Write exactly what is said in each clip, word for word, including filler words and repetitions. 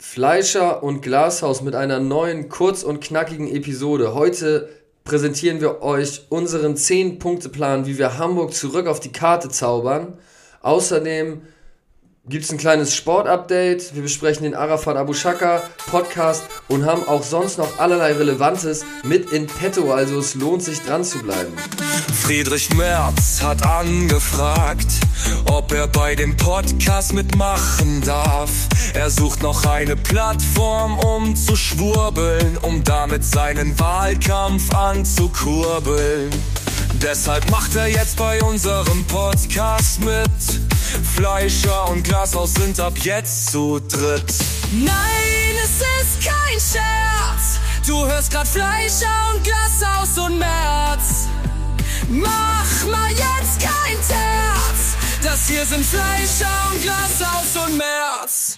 Fleischer und Glashaus mit einer neuen, kurz und knackigen Episode. Heute präsentieren wir euch unseren zehn-Punkte-Plan, wie wir Hamburg zurück auf die Karte zaubern. Außerdem gibt es ein kleines Sport-Update. Wir besprechen den Arafat Abu Shaka Podcast und haben auch sonst noch allerlei Relevantes mit in petto. Also es lohnt sich, dran zu bleiben. Friedrich Merz hat angefragt, ob er bei dem Podcast mitmachen darf. Er sucht noch eine Plattform, um zu schwurbeln, um damit seinen Wahlkampf anzukurbeln. Deshalb macht er jetzt bei unserem Podcast mit. Fleischer und Glashaus sind ab jetzt zu dritt. Nein, es ist kein Scherz. Du hörst grad Fleischer und Glashaus und Merz. Mach mal jetzt kein Terz. Das hier sind Fleischer und Glashaus und Merz.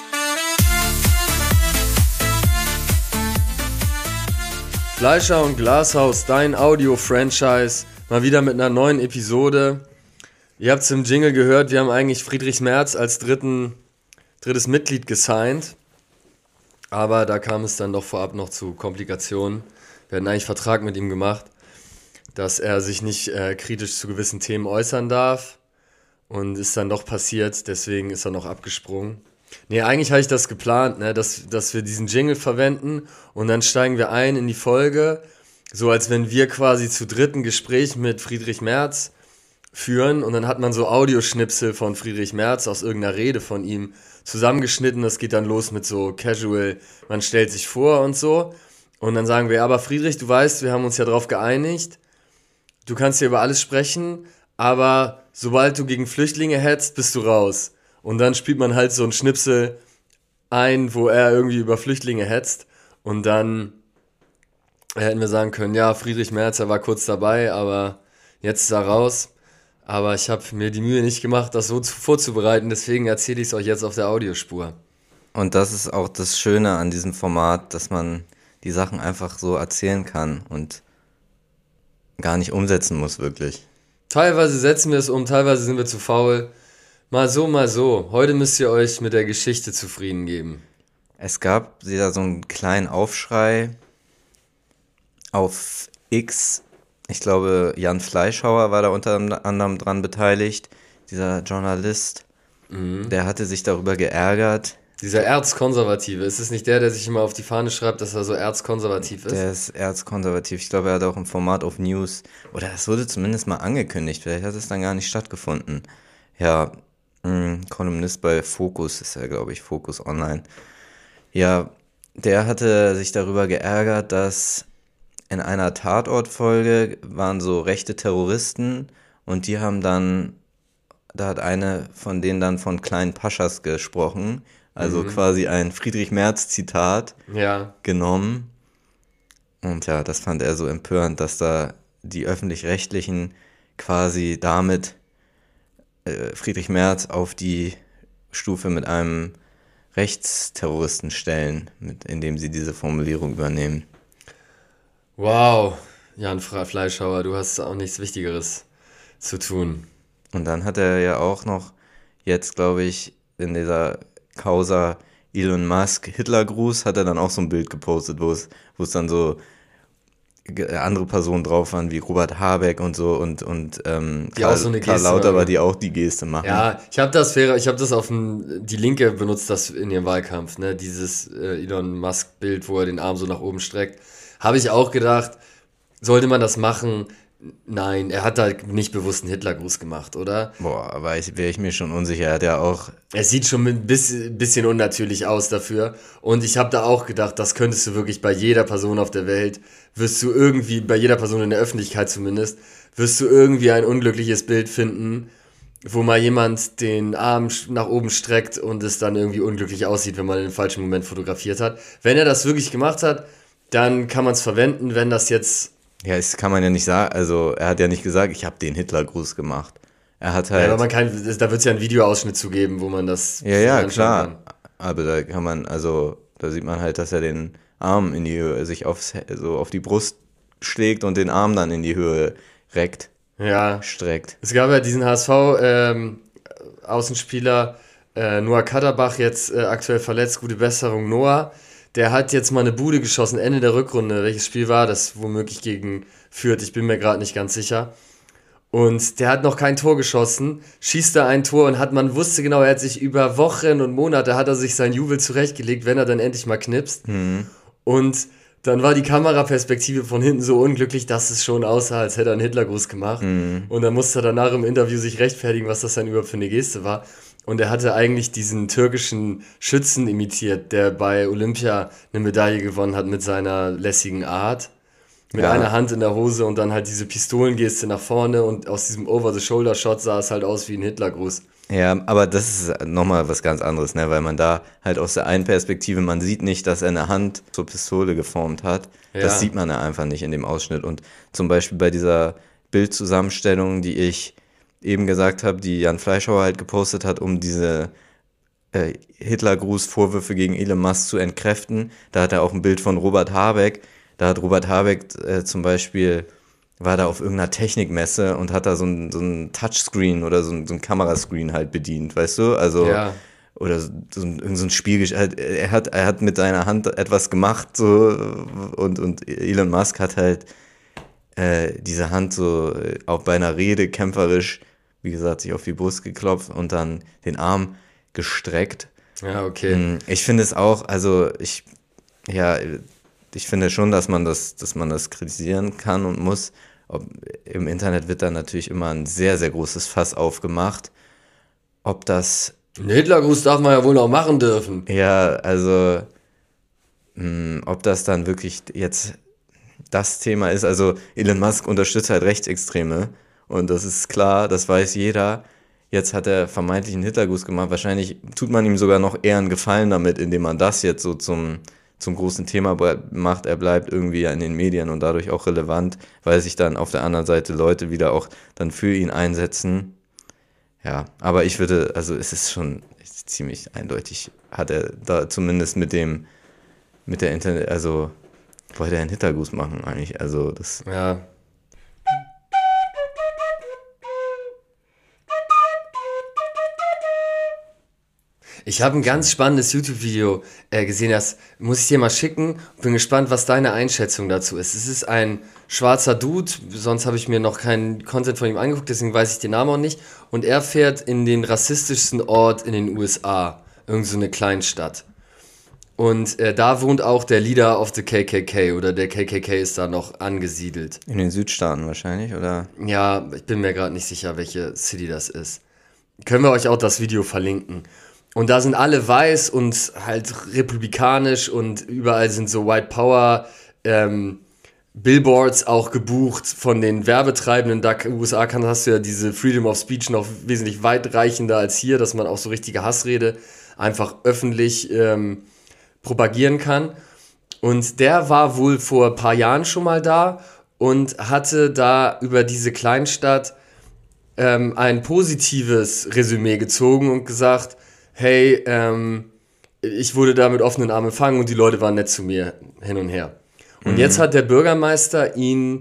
Fleischer und Glashaus, dein Audio-Franchise, mal wieder mit einer neuen Episode. Ihr habt es im Jingle gehört, wir haben eigentlich Friedrich Merz als dritten, drittes Mitglied gesigned, aber da kam es dann doch vorab noch zu Komplikationen. Wir hatten eigentlich Vertrag mit ihm gemacht, dass er sich nicht äh, kritisch zu gewissen Themen äußern darf, und ist dann doch passiert, deswegen ist er noch abgesprungen. Nee, eigentlich habe ich das geplant, ne, dass, dass wir diesen Jingle verwenden und dann steigen wir ein in die Folge, so als wenn wir quasi zu dritt ein Gespräch mit Friedrich Merz führen, und dann hat man so Audioschnipsel von Friedrich Merz aus irgendeiner Rede von ihm zusammengeschnitten. Das geht dann los mit so casual, man stellt sich vor und so, und dann sagen wir, aber Friedrich, du weißt, wir haben uns ja darauf geeinigt, du kannst hier über alles sprechen, aber sobald du gegen Flüchtlinge hetzt, bist du raus. Und dann spielt man halt so ein Schnipsel ein, wo er irgendwie über Flüchtlinge hetzt, und dann hätten wir sagen können, ja, Friedrich Merz, er war kurz dabei, aber jetzt ist er raus. Aber ich habe mir die Mühe nicht gemacht, das so vorzubereiten, deswegen erzähle ich es euch jetzt auf der Audiospur. Und das ist auch das Schöne an diesem Format, dass man die Sachen einfach so erzählen kann und gar nicht umsetzen muss, wirklich. Teilweise setzen wir es um, teilweise sind wir zu faul. Mal so, mal so. Heute müsst ihr euch mit der Geschichte zufrieden geben. Es gab wieder so einen kleinen Aufschrei auf X. Ich glaube, Jan Fleischhauer war da unter anderem dran beteiligt, dieser Journalist. Mhm. Der hatte sich darüber geärgert. Dieser Erzkonservative, ist es nicht der, der sich immer auf die Fahne schreibt, dass er so erzkonservativ ist? Der ist erzkonservativ. Ich glaube, er hat auch im Format auf News, oder es wurde zumindest mal angekündigt, vielleicht hat es dann gar nicht stattgefunden. Ja, mh, Kolumnist bei Focus ist er, glaube ich, Focus Online. Ja, der hatte sich darüber geärgert, dass in einer Tatortfolge waren so rechte Terroristen, und die haben dann, da hat eine von denen dann von kleinen Paschas gesprochen, also mhm. quasi ein Friedrich Merz-Zitat ja. genommen. Und ja, das fand er so empörend, dass da die Öffentlich-Rechtlichen quasi damit äh, Friedrich Merz auf die Stufe mit einem Rechtsterroristen stellen, mit, indem sie diese Formulierung übernehmen. Wow, Jan Fleischhauer, du hast auch nichts Wichtigeres zu tun. Und dann hat er ja auch noch jetzt, glaube ich, in dieser Causa Elon Musk Hitlergruß, hat er dann auch so ein Bild gepostet, wo es, wo es dann so andere Personen drauf waren, wie Robert Habeck und so, und, und ähm, die Karl, auch so eine Karl Geste Lauterbach, die auch die Geste machen. Ja, ich habe das, ich habe das auf dem, die Linke benutzt, das in ihrem Wahlkampf, ne, dieses äh, Elon Musk Bild, wo er den Arm so nach oben streckt. Habe ich auch gedacht, sollte man das machen? Nein, er hat da nicht bewusst einen Hitlergruß gemacht, oder? Boah, aber wäre ich mir schon unsicher. Er hat ja auch... Er sieht schon ein bisschen, bisschen unnatürlich aus dafür. Und ich habe da auch gedacht, das könntest du wirklich bei jeder Person auf der Welt, wirst du irgendwie, bei jeder Person in der Öffentlichkeit zumindest, wirst du irgendwie ein unglückliches Bild finden, wo mal jemand den Arm nach oben streckt und es dann irgendwie unglücklich aussieht, wenn man den falschen Moment fotografiert hat. Wenn er das wirklich gemacht hat, dann kann man es verwenden. Wenn das jetzt... Ja, das kann man ja nicht sagen. Also er hat ja nicht gesagt, ich habe den Hitlergruß gemacht. Er hat halt... Ja, aber man kann, da wird es ja einen Videoausschnitt zu geben, wo man das... Ja, ja, klar. Kann. Aber da kann man, also da sieht man halt, dass er den Arm in die Höhe, sich aufs, so auf die Brust schlägt und den Arm dann in die Höhe reckt. Ja. Streckt. Es gab ja diesen H S V-Außenspieler, ähm, äh, Noah Katterbach jetzt äh, aktuell verletzt, gute Besserung Noah. Der hat jetzt mal eine Bude geschossen, Ende der Rückrunde. Welches Spiel war das? Womöglich gegen Fürth, ich bin mir gerade nicht ganz sicher. Und der hat noch kein Tor geschossen, schießt da ein Tor und hat, man wusste genau, er hat sich über Wochen und Monate, hat er sich sein Jubel zurechtgelegt, wenn er dann endlich mal knipst. Mhm. Und dann war die Kameraperspektive von hinten so unglücklich, dass es schon aussah, als hätte er einen Hitlergruß gemacht. Mhm. Und dann musste er danach im Interview sich rechtfertigen, was das dann überhaupt für eine Geste war. Und er hatte eigentlich diesen türkischen Schützen imitiert, der bei Olympia eine Medaille gewonnen hat mit seiner lässigen Art. Mit ja. einer Hand in der Hose und dann halt diese Pistolengeste nach vorne und aus diesem Over-the-Shoulder-Shot sah es halt aus wie ein Hitlergruß. Ja, aber das ist nochmal was ganz anderes, ne? Weil man da halt aus der einen Perspektive, man sieht nicht, dass er eine Hand zur Pistole geformt hat. Ja. Das sieht man ja einfach nicht in dem Ausschnitt. Und zum Beispiel bei dieser Bildzusammenstellung, die ich eben gesagt habe, die Jan Fleischhauer halt gepostet hat, um diese äh, Hitlergruß-Vorwürfe gegen Elon Musk zu entkräften, da hat er auch ein Bild von Robert Habeck. Da hat Robert Habeck äh, zum Beispiel, war da auf irgendeiner Technikmesse und hat da so ein, so ein Touchscreen oder so ein, so ein Kamerascreen halt bedient, weißt du? Also, ja. Oder so, so ein, so ein Spiel, er hat, er hat mit seiner Hand etwas gemacht, so, und, und Elon Musk hat halt äh, diese Hand so auch bei einer Rede kämpferisch, wie gesagt, sich auf die Brust geklopft und dann den Arm gestreckt. Ja, okay. Ich finde es auch, also ich, ja, ich finde schon, dass man das, dass man das kritisieren kann und muss. Ob, im Internet wird da natürlich immer ein sehr, sehr großes Fass aufgemacht. Ob das... Einen Hitlergruß darf man ja wohl noch machen dürfen. Ja, also mh, ob das dann wirklich jetzt das Thema ist. Also Elon Musk unterstützt halt Rechtsextreme und das ist klar, das weiß jeder. Jetzt hat er vermeintlich einen Hitlergruß gemacht. Wahrscheinlich tut man ihm sogar noch eher einen Gefallen damit, indem man das jetzt so zum... zum großen Thema macht, er bleibt irgendwie in den Medien und dadurch auch relevant, weil sich dann auf der anderen Seite Leute wieder auch dann für ihn einsetzen. Ja, aber ich würde, also es ist schon ziemlich eindeutig, hat er da zumindest mit dem, mit der Internet, also wollte er einen Hitlergruß machen eigentlich, also das... Ja. Ich habe ein ganz spannendes YouTube-Video äh, gesehen, das muss ich dir mal schicken. Bin gespannt, was deine Einschätzung dazu ist. Es ist ein schwarzer Dude, sonst habe ich mir noch keinen Content von ihm angeguckt, deswegen weiß ich den Namen auch nicht. Und er fährt in den rassistischsten Ort in den U S A, irgend so eine Kleinstadt. Und äh, da wohnt auch der Leader of the K K K oder der K K K ist da noch angesiedelt. In den Südstaaten wahrscheinlich, oder? Ja, ich bin mir gerade nicht sicher, welche City das ist. Können wir euch auch das Video verlinken. Und da sind alle weiß und halt republikanisch und überall sind so White Power ähm, Billboards auch gebucht von den Werbetreibenden. Da in den U S A kann, hast du ja diese Freedom of Speech noch wesentlich weitreichender als hier, dass man auch so richtige Hassrede einfach öffentlich ähm, propagieren kann. Und der war wohl vor ein paar Jahren schon mal da und hatte da über diese Kleinstadt ähm, ein positives Resümee gezogen und gesagt, hey, ähm, ich wurde da mit offenen Armen empfangen und die Leute waren nett zu mir hin und her. Und mhm. jetzt hat der Bürgermeister ihn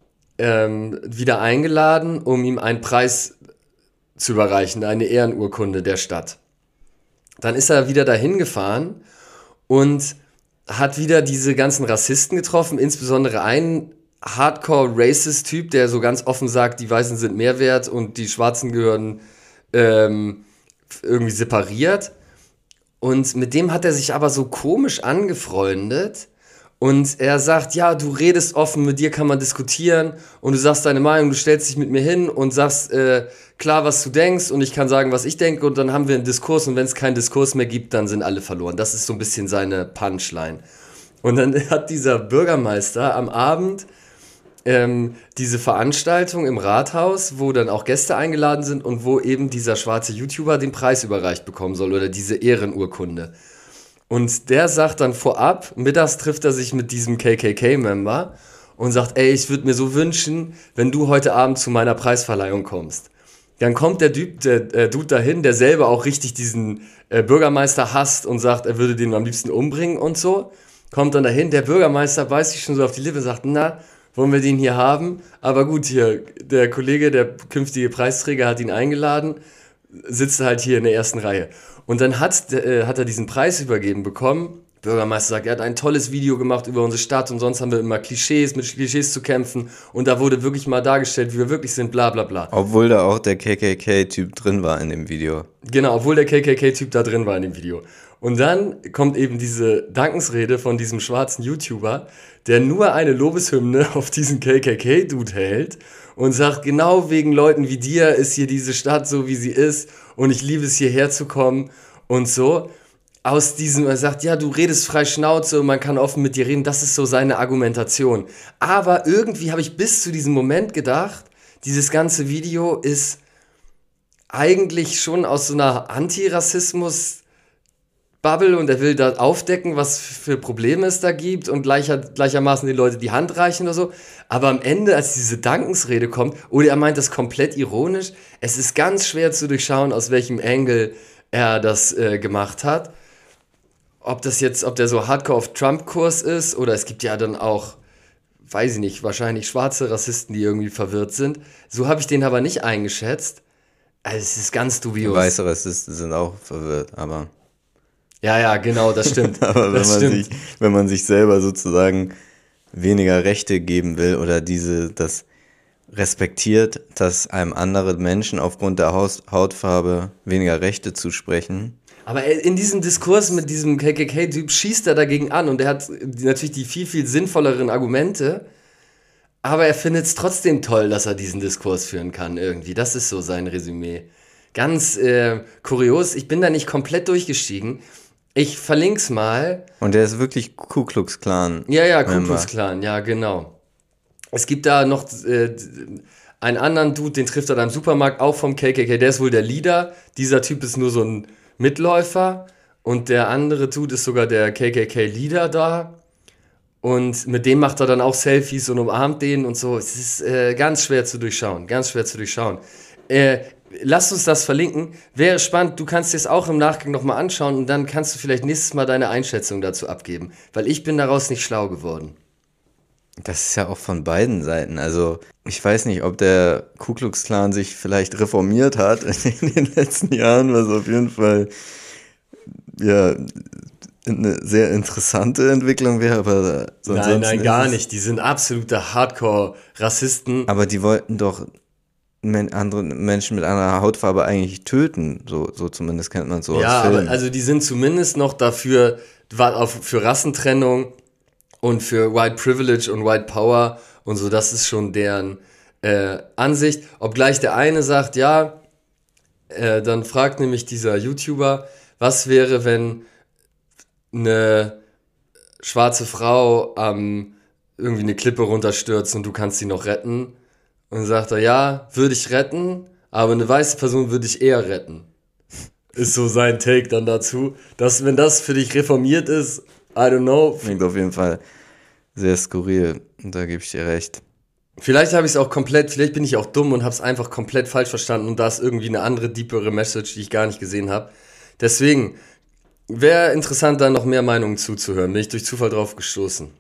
ähm, wieder eingeladen, um ihm einen Preis zu überreichen, eine Ehrenurkunde der Stadt. Dann ist er wieder dahin gefahren und hat wieder diese ganzen Rassisten getroffen, insbesondere einen Hardcore-Racist-Typ, der so ganz offen sagt, die Weißen sind mehr wert und die Schwarzen gehören ähm, irgendwie separiert. Und mit dem hat er sich aber so komisch angefreundet. Und er sagt, ja, du redest offen, mit dir kann man diskutieren und du sagst deine Meinung, du stellst dich mit mir hin und sagst äh, klar, was du denkst und ich kann sagen, was ich denke und dann haben wir einen Diskurs und wenn es keinen Diskurs mehr gibt, dann sind alle verloren. Das ist so ein bisschen seine Punchline. Und dann hat dieser Bürgermeister am Abend ähm, diese Veranstaltung im Rathaus, wo dann auch Gäste eingeladen sind und wo eben dieser schwarze YouTuber den Preis überreicht bekommen soll oder diese Ehrenurkunde. Und der sagt dann vorab, mittags trifft er sich mit diesem K K K-Member und sagt, ey, ich würde mir so wünschen, wenn du heute Abend zu meiner Preisverleihung kommst. Dann kommt der Dude, der, äh, Dude dahin, der selber auch richtig diesen äh, Bürgermeister hasst und sagt, er würde den am liebsten umbringen und so. Kommt dann dahin, der Bürgermeister beißt sich schon so auf die Lippe und sagt, na, wollen wir den hier haben? Aber gut, hier, der Kollege, der künftige Preisträger hat ihn eingeladen, sitzt halt hier in der ersten Reihe. Und dann hat, äh, hat er diesen Preis übergeben bekommen. Bürgermeister sagt, er hat ein tolles Video gemacht über unsere Stadt und sonst haben wir immer Klischees, mit Klischees zu kämpfen und da wurde wirklich mal dargestellt, wie wir wirklich sind, bla bla bla. Obwohl da auch der K K K-Typ drin war in dem Video. Genau, obwohl der K K K-Typ da drin war in dem Video. Und dann kommt eben diese Dankensrede von diesem schwarzen YouTuber, der nur eine Lobeshymne auf diesen K K K-Dude hält und sagt, genau wegen Leuten wie dir ist hier diese Stadt so, wie sie ist und ich liebe es, hierher zu kommen und so. Aus diesem, er sagt, ja, du redest frei Schnauze und man kann offen mit dir reden, das ist so seine Argumentation. Aber irgendwie habe ich bis zu diesem Moment gedacht, dieses ganze Video ist eigentlich schon aus so einer Antirassismus-Bubble und er will da aufdecken, was für Probleme es da gibt und gleicher, gleichermaßen die Leute die Hand reichen oder so. Aber am Ende, als diese Dankensrede kommt, oder er meint das komplett ironisch, es ist ganz schwer zu durchschauen, aus welchem Angle er das äh, gemacht hat. Ob das jetzt, ob der so hardcore auf Trump-Kurs ist oder es gibt ja dann auch, weiß ich nicht, wahrscheinlich schwarze Rassisten, die irgendwie verwirrt sind. So habe ich den aber nicht eingeschätzt. Also es ist ganz dubios. Weiße Rassisten sind auch verwirrt, aber... Ja, ja, genau, das stimmt. aber wenn das man, stimmt. sich, wenn man sich selber sozusagen weniger Rechte geben will oder diese, das respektiert, dass einem andere Menschen aufgrund der Haus, Hautfarbe weniger Rechte zusprechen... Aber in diesem Diskurs mit diesem K K K-Typ schießt er dagegen an und er hat natürlich die viel, viel sinnvolleren Argumente, aber er findet es trotzdem toll, dass er diesen Diskurs führen kann irgendwie. Das ist so sein Resümee. Ganz äh, kurios, ich bin da nicht komplett durchgestiegen. Ich verlinke es mal. Und der ist wirklich Ku Klux Klan. Ja, ja, Ku Klux Klan, ja, genau. Es gibt da noch äh, einen anderen Dude, den trifft er da im Supermarkt, auch vom K K K, der ist wohl der Leader. Dieser Typ ist nur so ein Mitläufer und der andere Dude ist sogar der K K K-Leader da und mit dem macht er dann auch Selfies und umarmt den und so. Es ist äh, ganz schwer zu durchschauen, ganz schwer zu durchschauen. Äh, lasst uns das verlinken, wäre spannend, du kannst dir es auch im Nachgang nochmal anschauen und dann kannst du vielleicht nächstes Mal deine Einschätzung dazu abgeben, weil ich bin daraus nicht schlau geworden. Das ist ja auch von beiden Seiten. Also ich weiß nicht, ob der Ku Klux Klan sich vielleicht reformiert hat in den letzten Jahren, was auf jeden Fall ja eine sehr interessante Entwicklung wäre. Aber nein, nein, gar nicht. Die sind absolute Hardcore-Rassisten. Aber die wollten doch men- andere Menschen mit anderer Hautfarbe eigentlich töten. So, so zumindest kennt man es so ja, aus Filmen. aber also die sind zumindest noch dafür, für Rassentrennung und für White Privilege und White Power und so, das ist schon deren äh, Ansicht. Obgleich der eine sagt, ja, äh, dann fragt nämlich dieser YouTuber, was wäre, wenn eine schwarze Frau ähm, irgendwie eine Klippe runterstürzt und du kannst sie noch retten? Und dann sagt er, ja, würde ich retten, aber eine weiße Person würde ich eher retten. Ist so sein Take dann dazu, dass wenn das für dich reformiert ist, I don't know. Klingt auf jeden Fall sehr skurril. Und da gebe ich dir recht. Vielleicht habe ich es auch komplett, vielleicht bin ich auch dumm und habe es einfach komplett falsch verstanden und da ist irgendwie eine andere, deepere Message, die ich gar nicht gesehen habe. Deswegen, wäre interessant, da noch mehr Meinungen zuzuhören. Bin ich durch Zufall drauf gestoßen.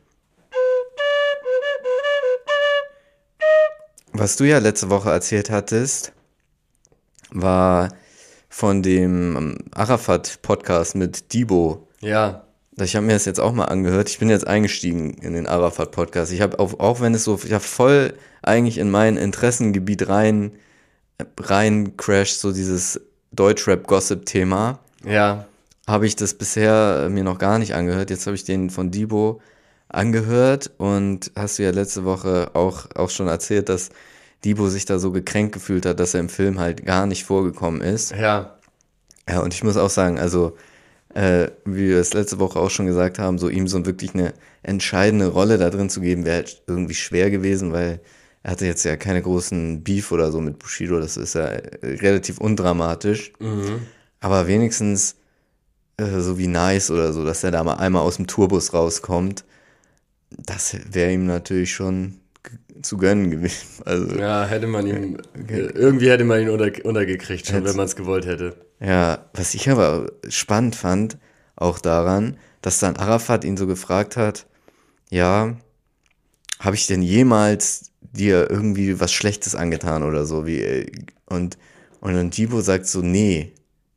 Was du ja letzte Woche erzählt hattest, war von dem Arafat-Podcast mit Debo. Ja. Ich habe mir das jetzt auch mal angehört. Ich bin jetzt eingestiegen in den Arafat-Podcast. Ich habe auch, auch wenn es so, ich habe voll eigentlich in mein Interessengebiet rein, rein crasht, so dieses Deutschrap-Gossip-Thema. Ja. Habe ich das bisher mir noch gar nicht angehört. Jetzt habe ich den von Debo angehört und hast du ja letzte Woche auch, auch schon erzählt, dass Debo sich da so gekränkt gefühlt hat, dass er im Film halt gar nicht vorgekommen ist. Ja. Ja, und ich muss auch sagen, also Äh, wie wir es letzte Woche auch schon gesagt haben, so ihm so wirklich eine entscheidende Rolle da drin zu geben, wäre halt irgendwie schwer gewesen, weil er hatte jetzt ja keine großen Beef oder so mit Bushido, das ist ja relativ undramatisch, Mhm. aber wenigstens äh, so wie Nice oder so, dass er da mal einmal aus dem Tourbus rauskommt, das wäre ihm natürlich schon g- zu gönnen gewesen. Also, Ja, hätte man ihn, irgendwie hätte man ihn unter, untergekriegt, schon, Jetzt- wenn man es gewollt hätte. Ja, was ich aber spannend fand, auch daran, dass dann Arafat ihn so gefragt hat, ja, habe ich denn jemals dir irgendwie was Schlechtes angetan oder so, wie, und, und dann Debo sagt so, nee,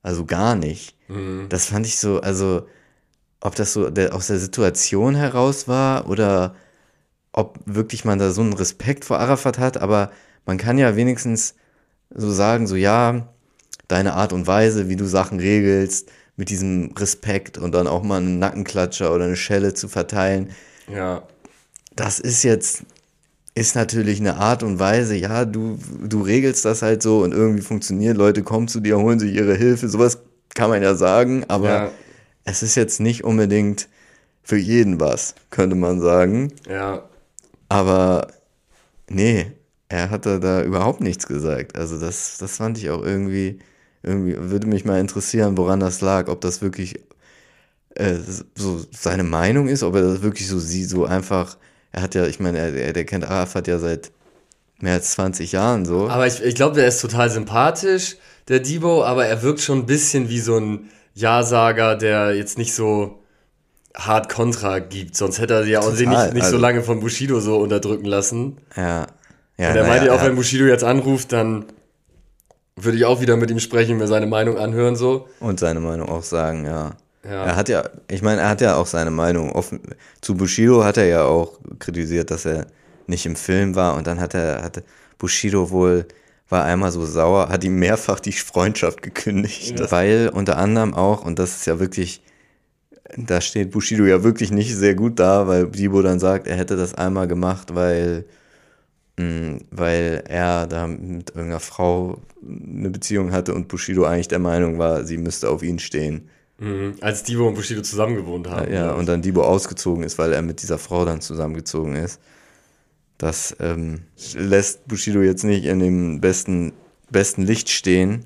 Also gar nicht. Mhm. Das fand ich so, also ob das so der, aus der Situation heraus war oder ob wirklich man da so einen Respekt vor Arafat hat, aber man kann ja wenigstens so sagen, so ja, deine Art und Weise, wie du Sachen regelst, mit diesem Respekt und dann auch mal einen Nackenklatscher oder eine Schelle zu verteilen, Ja. das ist jetzt, ist natürlich eine Art und Weise, ja, du, du regelst das halt so und irgendwie funktioniert, Leute kommen zu dir, holen sich ihre Hilfe, sowas kann man ja sagen, aber Ja. es ist jetzt nicht unbedingt für jeden was, könnte man sagen. Ja. Aber nee, er hat da, da überhaupt nichts gesagt. Also das, das fand ich auch irgendwie, irgendwie, würde mich mal interessieren, woran das lag, ob das wirklich äh, so seine Meinung ist, ob er das wirklich so sieht, so einfach, er hat ja, ich meine, er, er, der kennt Arafat ja seit mehr als zwanzig Jahren so. Aber ich, ich glaube, der ist total sympathisch, der Debo, aber er wirkt schon ein bisschen wie so ein Ja-Sager, der jetzt nicht so hart Kontra gibt. Sonst hätte er sich ja auch sich Total, nicht, nicht also- so lange von Bushido so unterdrücken lassen. Ja. Ja, Und er naja, meinte ja auch, er- wenn Bushido jetzt anruft, dann würde ich auch wieder mit ihm sprechen, mir seine Meinung anhören, so. Und seine Meinung auch sagen, ja. Ja. Er hat ja, ich meine, er hat ja auch seine Meinung offen. Zu Bushido hat er ja auch kritisiert, dass er nicht im Film war und dann hat er, hatte Bushido wohl, war einmal so sauer, hat ihm mehrfach die Freundschaft gekündigt. Ja. Weil unter anderem auch, und das ist ja wirklich, da steht Bushido ja wirklich nicht sehr gut da, weil Debo dann sagt, er hätte das einmal gemacht, weil mh, weil er da mit irgendeiner Frau eine Beziehung hatte und Bushido eigentlich der Meinung war, sie müsste auf ihn stehen. Mhm. Als Debo und Bushido zusammen gewohnt haben. Ja, und dann Debo ausgezogen ist, weil er mit dieser Frau dann zusammengezogen ist. Das ähm, lässt Bushido jetzt nicht in dem besten, besten Licht stehen.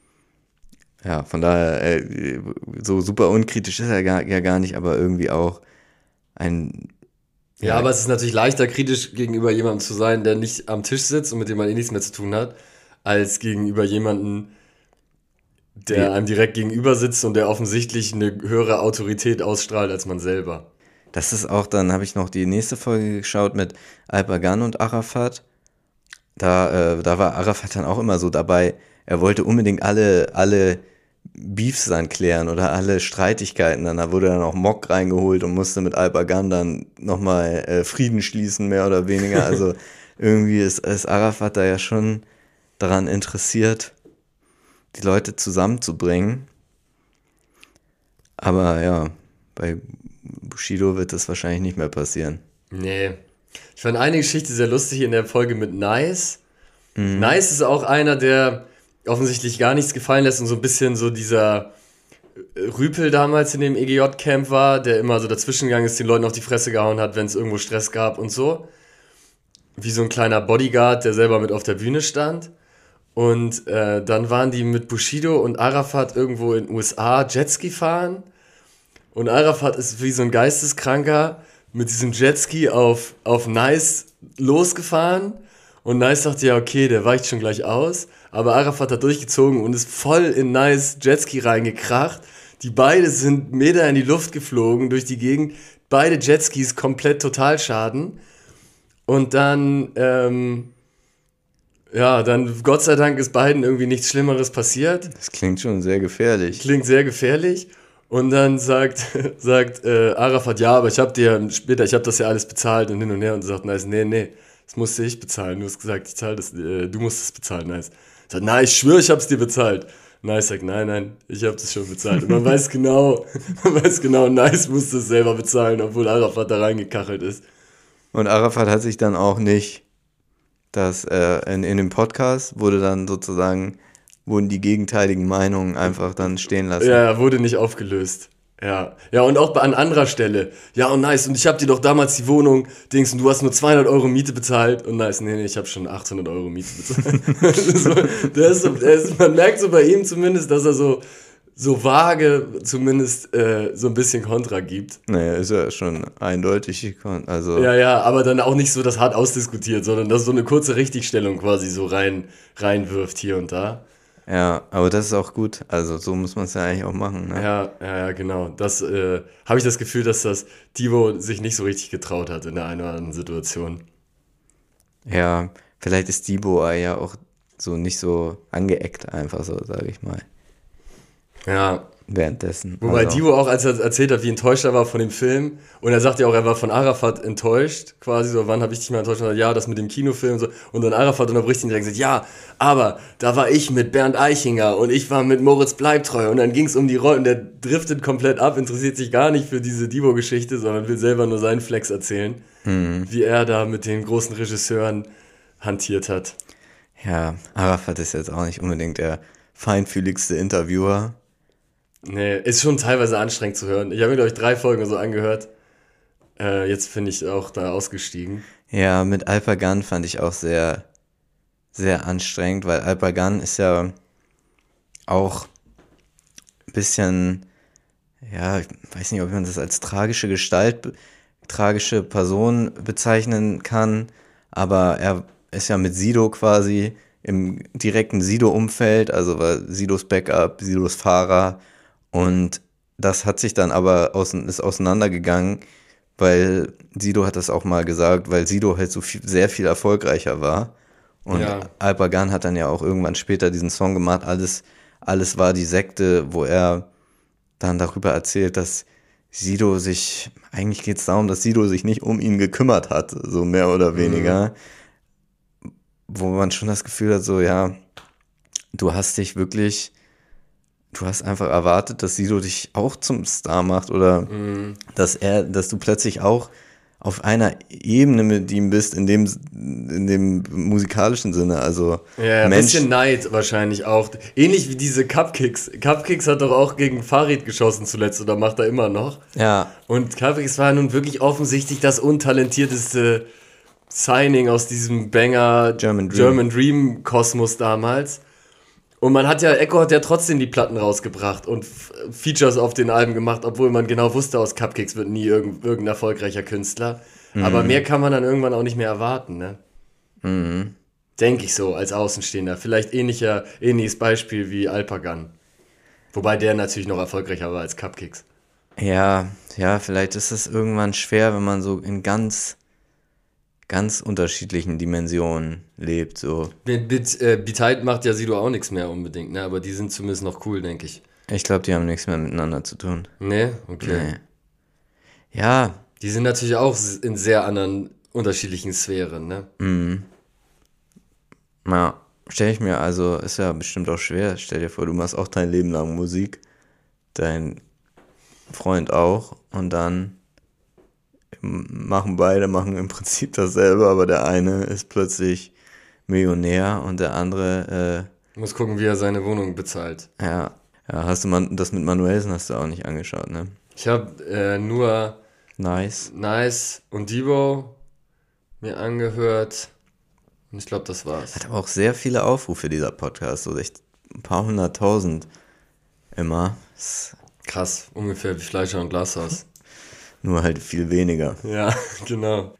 Ja, von daher, äh, so super unkritisch ist er gar, ja gar nicht, aber irgendwie auch ein... Ja, aber es ist natürlich leichter, kritisch gegenüber jemandem zu sein, der nicht am Tisch sitzt und mit dem man eh nichts mehr zu tun hat, als gegenüber jemandem, der Wie- einem direkt gegenüber sitzt und der offensichtlich eine höhere Autorität ausstrahlt als man selber. Das ist auch, dann habe ich noch die nächste Folge geschaut mit Alpagan und Arafat. Da, äh, da war Arafat dann auch immer so dabei, er wollte unbedingt alle, alle Beefs dann klären oder alle Streitigkeiten. Dann da wurde dann auch Mock reingeholt und musste mit Alpagan dann nochmal äh, Frieden schließen, mehr oder weniger. Also irgendwie ist, ist Arafat da ja schon daran interessiert, die Leute zusammenzubringen. Aber ja, bei Bushido wird das wahrscheinlich nicht mehr passieren. Nee. Ich fand eine Geschichte sehr lustig in der Folge mit Nice. Nice ist auch einer, der offensichtlich gar nichts gefallen lässt und so ein bisschen so dieser Rüpel damals in dem E G J-Camp war, der immer so dazwischen gegangen ist, den Leuten auf die Fresse gehauen hat, wenn es irgendwo Stress gab und so. Wie so ein kleiner Bodyguard, der selber mit auf der Bühne stand. Und äh, dann waren die mit Bushido und Arafat irgendwo in den U S A Jetski fahren. Und Arafat ist wie so ein Geisteskranker mit diesem Jetski auf, auf Nice losgefahren. Und Nice dachte, ja, okay, der weicht schon gleich aus. Aber Arafat hat durchgezogen und ist voll in Nice Jetski reingekracht. Die beide sind Meter in die Luft geflogen durch die Gegend. Beide Jetskis komplett Totalschaden. Und dann, ähm, ja, dann Gott sei Dank ist beiden irgendwie nichts Schlimmeres passiert. Das klingt schon sehr gefährlich. Klingt sehr gefährlich. Und dann sagt, sagt äh, Arafat, ja, aber ich hab dir später, ich hab das ja alles bezahlt und hin und her. Und sagt Nice, nee, nee, das musste ich bezahlen. Du hast gesagt, ich zahle das, äh, du musst es bezahlen, Nice. Sagt, nein, ich schwöre, ich hab's dir bezahlt. Nice sagt, nein, nein, ich hab das schon bezahlt. Und man weiß genau, man weiß genau, Nice musste es selber bezahlen, obwohl Arafat da reingekachelt ist. Und Arafat hat sich dann auch nicht, dass äh, in, in dem Podcast wurde dann sozusagen, wurden die gegenteiligen Meinungen einfach dann stehen lassen. Ja, wurde nicht aufgelöst. Ja, ja, und auch an anderer Stelle. Ja, und Nice, und ich hab dir doch damals die Wohnung, Dings, und du hast nur zweihundert Euro Miete bezahlt. Und Nice, nee, nee, ich hab schon achthundert Euro Miete bezahlt. so, der ist so, der ist, man merkt so bei ihm zumindest, dass er so, so vage zumindest äh, so ein bisschen Kontra gibt. Naja, ist ja schon eindeutig. Also, Ja, ja, aber dann auch nicht so das hart ausdiskutiert, sondern dass so eine kurze Richtigstellung quasi so rein, reinwirft hier und da. ja, aber das ist auch gut. Also so muss man es ja eigentlich auch machen. Ne? Ja, ja, ja, genau. Das äh, habe ich das Gefühl, dass das Debo sich nicht so richtig getraut hat in der einen oder anderen Situation. Ja, vielleicht ist Debo ja auch so nicht so angeeckt, einfach so, sage ich mal. Ja. Währenddessen. Wobei also. Divo auch, als er erzählt hat, wie enttäuscht er war von dem Film, und er sagt ja auch, er war von Arafat enttäuscht, quasi so, wann habe ich dich mal enttäuscht? Und er sagt, ja, das mit dem Kinofilm und so. Und dann Arafat unterbricht ihn direkt und sagt, ja, aber da war ich mit Bernd Eichinger und ich war mit Moritz Bleibtreu und dann ging es um die Rollen. Der driftet komplett ab, interessiert sich gar nicht für diese Divo-Geschichte, sondern will selber nur seinen Flex erzählen, mhm. wie er da mit den großen Regisseuren hantiert hat. Ja, Arafat ist jetzt auch nicht unbedingt der feinfühligste Interviewer. Nee, ist schon teilweise anstrengend zu hören. Ich habe mir, glaube ich, drei Folgen so angehört. Äh, jetzt bin ich auch da ausgestiegen. Ja, mit Alpagan fand ich auch sehr, sehr anstrengend, weil Alpagan ist ja auch ein bisschen, ja, ich weiß nicht, ob man das als tragische Gestalt, tragische Person bezeichnen kann, aber er ist ja mit Sido quasi im direkten Sido-Umfeld, also war Sidos Backup, Sidos Fahrer. Und das hat sich dann aber aus, ist auseinandergegangen, weil Sido hat das auch mal gesagt, weil Sido halt so viel, sehr viel erfolgreicher war. Und ja. Alpagan hat dann ja auch irgendwann später diesen Song gemacht, alles, alles war die Sekte, wo er dann darüber erzählt, dass Sido sich, eigentlich geht es darum, dass Sido sich nicht um ihn gekümmert hat, so mehr oder weniger. Mhm. Wo man schon das Gefühl hat, so ja, du hast dich wirklich... Du hast einfach erwartet, dass Sido dich auch zum Star macht oder mm. dass er, dass du plötzlich auch auf einer Ebene mit ihm bist, in dem, in dem musikalischen Sinne. Also ja, ein Mensch, bisschen Neid wahrscheinlich auch. Ähnlich wie diese Cupkicks. Cupkicks hat doch auch gegen Farid geschossen zuletzt oder macht er immer noch. Ja. Und Cupkicks war nun wirklich offensichtlich das untalentierteste Signing aus diesem Banger German Dream, German Dream Kosmos damals. Und man hat ja, Echo hat ja trotzdem die Platten rausgebracht und F- Features auf den Alben gemacht, obwohl man genau wusste, aus Cupcakes wird nie irgend, irgendein erfolgreicher Künstler. Mhm. Aber mehr kann man dann irgendwann auch nicht mehr erwarten, ne? Mhm. Denke ich so, als Außenstehender. Vielleicht ähnlicher, ähnliches Beispiel wie Alpagan. Wobei der natürlich noch erfolgreicher war als Cupcakes. Ja, ja, vielleicht ist es irgendwann schwer, wenn man so in ganz... ganz unterschiedlichen Dimensionen lebt, so. Mit, mit äh, B-Tight macht ja Sido auch nichts mehr unbedingt, ne? Aber die sind zumindest noch cool, denke ich. Ich glaube, die haben nichts mehr miteinander zu tun. Nee? Okay. Nee. Ja. Die sind natürlich auch in sehr anderen, unterschiedlichen Sphären, ne? Mhm. Ja, stell ich mir, also, ist ja bestimmt auch schwer. Stell dir vor, du machst auch dein Leben lang Musik, dein Freund auch, und dann machen beide, machen im Prinzip dasselbe, aber der eine ist plötzlich Millionär und der andere äh, muss gucken, wie er seine Wohnung bezahlt. Ja, ja, hast du man, das mit Manuelsen hast du auch nicht angeschaut, ne? Ich habe äh, nur Nice. Nice und Debo mir angehört und ich glaube, das war's. Hat aber auch sehr viele Aufrufe, dieser Podcast, so echt ein paar hunderttausend immer. Krass, ungefähr wie Fleischer und Glashaus. Nur halt viel weniger. Ja, genau.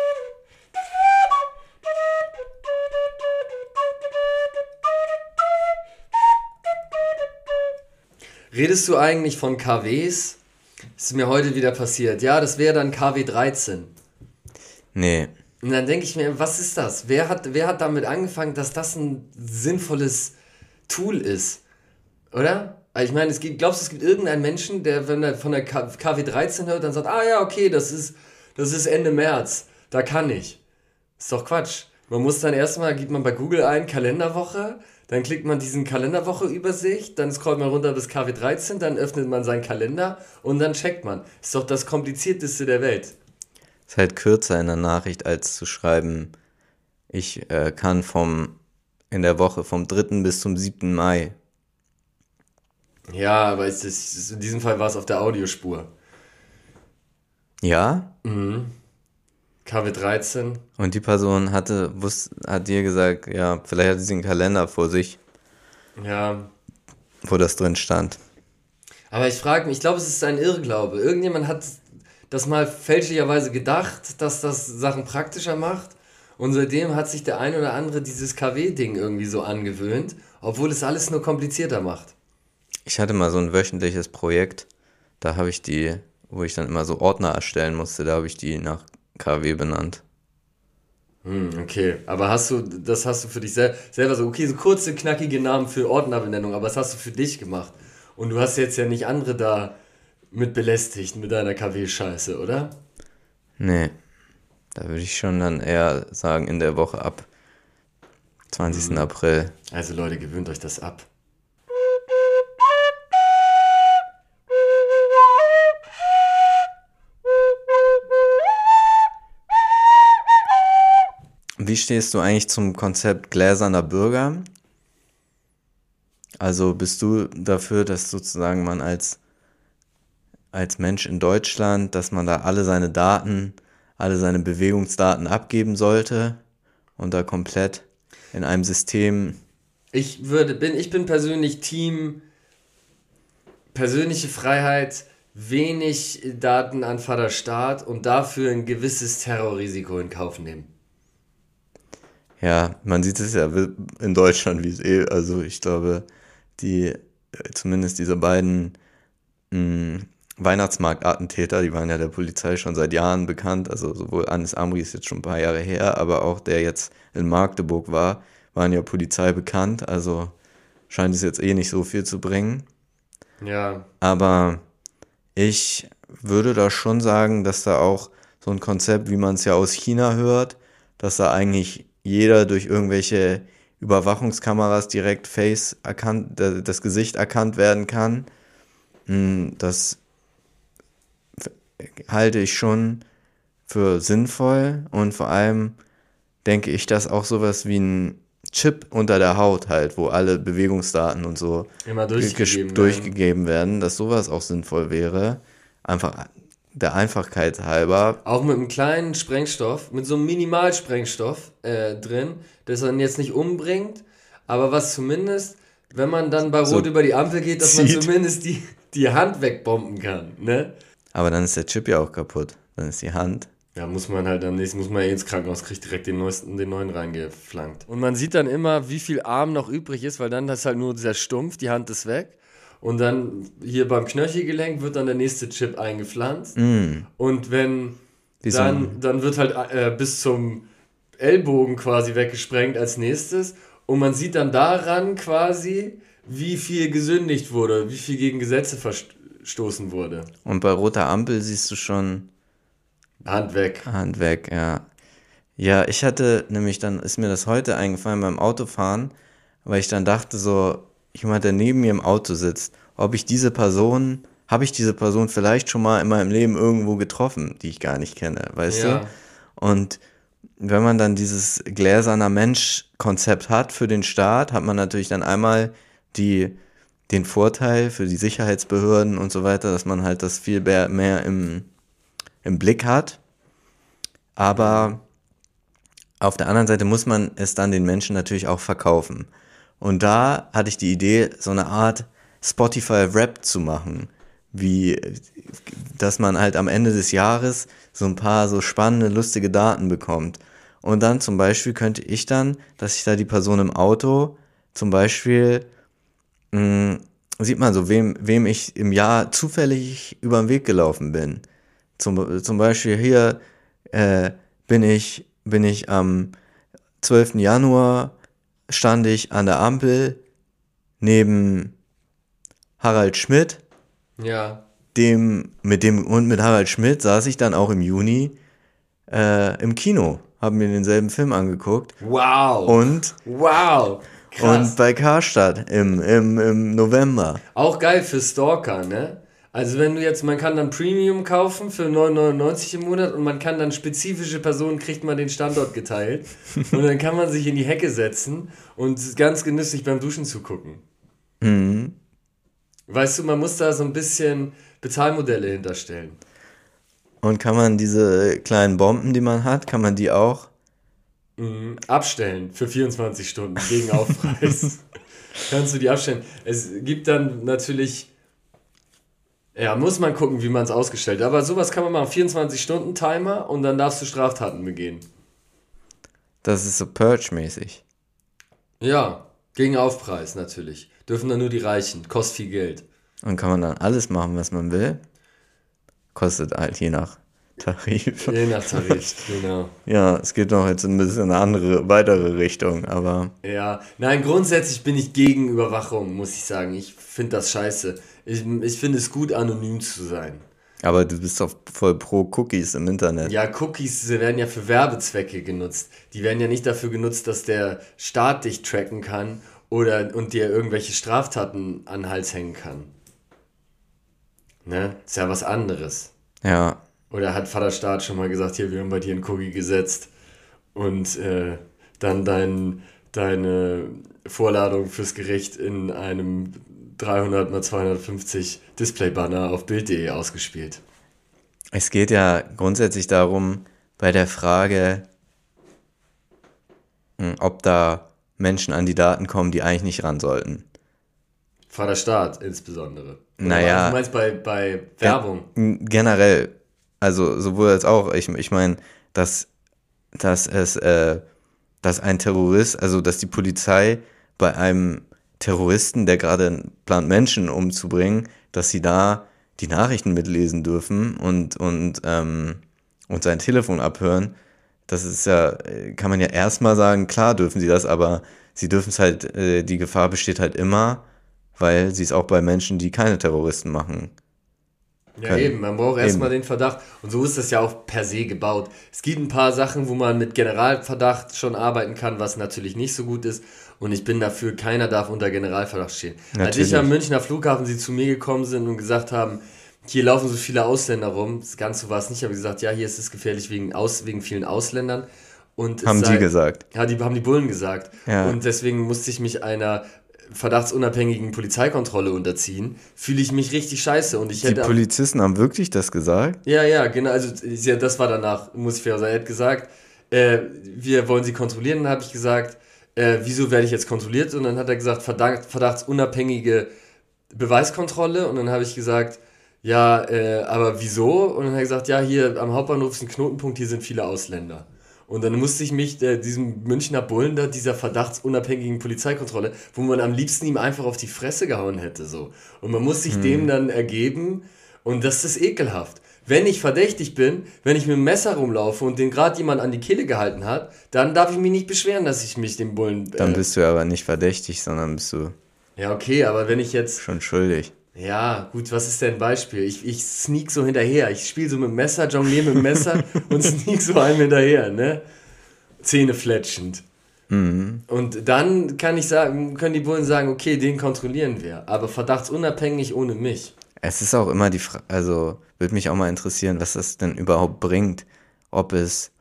Redest du eigentlich von K Ws? Das ist mir heute wieder passiert. Ja, das wäre dann K W dreizehn. Nee. Und dann denke ich mir, was ist das? Wer hat, wer hat damit angefangen, dass das ein sinnvolles Tool ist? Oder? Ich meine, es gibt, glaubst du, es gibt irgendeinen Menschen, der, wenn er von der K W dreizehn hört, dann sagt, ah ja, okay, das ist, das ist Ende März, da kann ich. Ist doch Quatsch. Man muss dann erstmal, gibt man bei Google ein, Kalenderwoche, dann klickt man diesen Kalenderwoche-Übersicht, dann scrollt man runter bis K W dreizehn, dann öffnet man seinen Kalender und dann checkt man. Ist doch das komplizierteste der Welt. Ist halt kürzer in der Nachricht, als zu schreiben, ich äh, kann vom, in der Woche vom dritten bis zum siebten Mai. Ja, aber es ist, in diesem Fall war es auf der Audiospur. Ja? Mhm. K W dreizehn. Und die Person hatte, wusste, hat dir gesagt, ja, vielleicht hat sie einen Kalender vor sich. Ja. Wo das drin stand. Aber ich frage mich, ich glaube, es ist ein Irrglaube. Irgendjemand hat das mal fälschlicherweise gedacht, dass das Sachen praktischer macht. Und seitdem hat sich der ein oder andere dieses K W-Ding irgendwie so angewöhnt, obwohl es alles nur komplizierter macht. Ich hatte mal so ein wöchentliches Projekt, da habe ich die, wo ich dann immer so Ordner erstellen musste, da habe ich die nach K W benannt. Hm, okay, aber hast du, das hast du für dich sel- selber so, okay, so kurze, knackige Namen für Ordnerbenennung, aber das hast du für dich gemacht. Und du hast jetzt ja nicht andere da mit belästigt mit deiner K W-Scheiße, oder? Nee, da würde ich schon dann eher sagen, in der Woche ab zwanzigsten Mhm. April. Also Leute, gewöhnt euch das ab. Wie stehst du eigentlich zum Konzept gläserner Bürger? Also bist du dafür, dass sozusagen man als, als Mensch in Deutschland, dass man da alle seine Daten, alle seine Bewegungsdaten abgeben sollte und da komplett in einem System... Ich würde, bin, ich bin persönlich Team persönliche Freiheit, wenig Daten an Vater Staat und dafür ein gewisses Terrorrisiko in Kauf nehmen. Ja, man sieht es ja in Deutschland, wie es eh, also ich glaube, die, zumindest diese beiden mh, Weihnachtsmarktattentäter, die waren ja der Polizei schon seit Jahren bekannt, also sowohl Anis Amri ist jetzt schon ein paar Jahre her, aber auch der jetzt in Magdeburg war, waren ja Polizei bekannt, also scheint es jetzt eh nicht so viel zu bringen. Ja. Aber ich würde da schon sagen, dass da auch so ein Konzept, wie man es ja aus China hört, dass da eigentlich jeder durch irgendwelche Überwachungskameras direkt Face erkannt, das Gesicht erkannt werden kann. Das halte ich schon für sinnvoll und vor allem denke ich, dass auch sowas wie ein Chip unter der Haut halt, wo alle Bewegungsdaten und so Immer durchgegeben, durchgegeben werden, dass sowas auch sinnvoll wäre. Einfach der Einfachkeit halber. Auch mit einem kleinen Sprengstoff, mit so einem Minimalsprengstoff äh, drin, das man jetzt nicht umbringt, aber was zumindest, wenn man dann bei Rot so über die Ampel geht, dass zieht. man zumindest die, die Hand wegbomben kann, ne? Aber dann ist der Chip ja auch kaputt. Dann ist die Hand. Ja, muss man halt am nächsten, muss man eh ins Krankenhaus, kriegt direkt den neuesten, den neuen reingeflankt. Und man sieht dann immer, wie viel Arm noch übrig ist, weil dann ist halt nur sehr stumpf, die Hand ist weg. Und dann hier beim Knöchelgelenk wird dann der nächste Chip eingepflanzt. Mm. Und wenn dann, dann wird halt äh, bis zum Ellbogen quasi weggesprengt als nächstes. Und man sieht dann daran quasi, wie viel gesündigt wurde, wie viel gegen Gesetze verstoßen wurde. Und bei roter Ampel siehst du schon... Hand weg. Hand weg, ja. Ja, ich hatte nämlich dann, ist mir das heute eingefallen beim Autofahren, weil ich dann dachte so, jemand, der neben mir im Auto sitzt, ob ich diese Person, habe ich diese Person vielleicht schon mal in meinem Leben irgendwo getroffen, die ich gar nicht kenne, weißt ja. du? Und wenn man dann dieses gläserner Mensch-Konzept hat für den Staat, hat man natürlich dann einmal die, den Vorteil für die Sicherheitsbehörden und so weiter, dass man halt das viel mehr, mehr im, im Blick hat. Aber auf der anderen Seite muss man es dann den Menschen natürlich auch verkaufen. Und da hatte ich die Idee, so eine Art Spotify-Rap zu machen, wie, dass man halt am Ende des Jahres so ein paar so spannende, lustige Daten bekommt. Und dann zum Beispiel könnte ich dann, dass ich da die Person im Auto, zum Beispiel, mh, sieht man so, wem, wem ich im Jahr zufällig über den Weg gelaufen bin. Zum, zum Beispiel hier äh, bin ich, bin ich am zwölften Januar stand ich an der Ampel neben Harald Schmidt. Ja. Dem, mit dem, und mit Harald Schmidt saß ich dann auch im Juni äh, im Kino, haben mir denselben Film angeguckt. Wow. Und, wow. Krass. Und bei Karstadt im, im, im November. Auch geil für Stalker, ne? Also wenn du jetzt, man kann dann Premium kaufen für neun neunundneunzig im Monat und man kann dann spezifische Personen, kriegt man den Standort geteilt und dann kann man sich in die Hecke setzen und ganz genüsslich beim Duschen zugucken. Mhm. Weißt du, man muss da so ein bisschen Bezahlmodelle hinterstellen. Und kann man diese kleinen Bomben, die man hat, kann man die auch mhm. abstellen für vierundzwanzig Stunden gegen Aufpreis. Kannst du die abstellen. Es gibt dann natürlich... Ja, muss man gucken, wie man es ausgestellt hat. Aber sowas kann man machen, vierundzwanzig Stunden Timer und dann darfst du Straftaten begehen. Das ist so Purge-mäßig. Ja, gegen Aufpreis natürlich. Dürfen dann nur die Reichen, kostet viel Geld. Und kann man dann alles machen, was man will? Kostet halt je nach Tarif. Je nach Tarif, genau. Ja, es geht noch jetzt ein bisschen in eine andere, weitere Richtung, aber... Ja, nein, grundsätzlich bin ich gegen Überwachung, muss ich sagen. Ich finde das scheiße. Ich, ich finde es gut, anonym zu sein. Aber du bist doch voll pro Cookies im Internet. Ja, Cookies sie werden ja für Werbezwecke genutzt. Die werden ja nicht dafür genutzt, dass der Staat dich tracken kann oder und dir irgendwelche Straftaten an den Hals hängen kann. Ne? Ist ja was anderes. Ja. Oder hat Vaterstaat schon mal gesagt, hier, wir haben bei dir einen Cookie gesetzt und äh, dann dein, deine Vorladung fürs Gericht in einem dreihundert mal zweihundertfünfzig Display-Banner auf Bild punkt de ausgespielt. Es geht ja grundsätzlich darum, bei der Frage, ob da Menschen an die Daten kommen, die eigentlich nicht ran sollten. Vaterstaat insbesondere. Oder Naja. Du meinst bei, bei Werbung? Gen- generell. Also sowohl als auch. Ich, ich meine, dass, dass es, äh, dass ein Terrorist, also dass die Polizei bei einem Terroristen, der gerade plant, Menschen umzubringen, dass sie da die Nachrichten mitlesen dürfen und, und, ähm, und sein Telefon abhören. Das ist ja, kann man ja erstmal sagen, klar dürfen sie das, aber sie dürfen es halt, äh, die Gefahr besteht halt immer, weil sie es auch bei Menschen, die keine Terroristen machen. Ja, eben, man braucht erstmal den Verdacht. Und so ist das ja auch per se gebaut. Es gibt ein paar Sachen, wo man mit Generalverdacht schon arbeiten kann, was natürlich nicht so gut ist. Und ich bin dafür, keiner darf unter Generalverdacht stehen. Natürlich. Als ich am Münchner Flughafen sie zu mir gekommen sind und gesagt haben, hier laufen so viele Ausländer rum, das Ganze war es nicht, aber gesagt, ja, hier ist es gefährlich wegen, Aus, wegen vielen Ausländern. Und haben sei, die gesagt? Ja, die haben die Bullen gesagt. Ja. Und deswegen musste ich mich einer verdachtsunabhängigen Polizeikontrolle unterziehen, fühle ich mich richtig scheiße. Und ich hätte die Polizisten haben wirklich das gesagt? Ja, ja, genau. Also ja, das war danach, muss ich fair sein. Er hat gesagt, äh, wir wollen sie kontrollieren. Dann habe ich gesagt, äh, wieso werde ich jetzt kontrolliert? Und dann hat er gesagt, Verdacht, verdachtsunabhängige Beweiskontrolle. Und dann habe ich gesagt, ja, äh, aber wieso? Und dann hat er gesagt, ja, hier am Hauptbahnhof ist ein Knotenpunkt, hier sind viele Ausländer. Und dann musste ich mich äh, diesem Münchner Bullen da, dieser verdachtsunabhängigen Polizeikontrolle, wo man am liebsten ihm einfach auf die Fresse gehauen hätte, so. Und man muss sich hm. dem dann ergeben und das ist ekelhaft. Wenn ich verdächtig bin, wenn ich mit dem Messer rumlaufe und den gerade jemand an die Kehle gehalten hat, dann darf ich mich nicht beschweren, dass ich mich dem Bullen... Äh, dann bist du aber nicht verdächtig, sondern bist du... Ja, okay, aber wenn ich jetzt... Schon schuldig. Ja, gut, was ist denn ein Beispiel? Ich, ich sneak so hinterher. Ich spiele so mit dem Messer, jongliere mit dem Messer und sneak so einem hinterher, ne? Zähne fletschend. Mhm. Und dann kann ich sagen, können die Bullen sagen, okay, den kontrollieren wir. Aber verdachtsunabhängig ohne mich. Es ist auch immer die Frage, also würde mich auch mal interessieren, was das denn überhaupt bringt. Ob es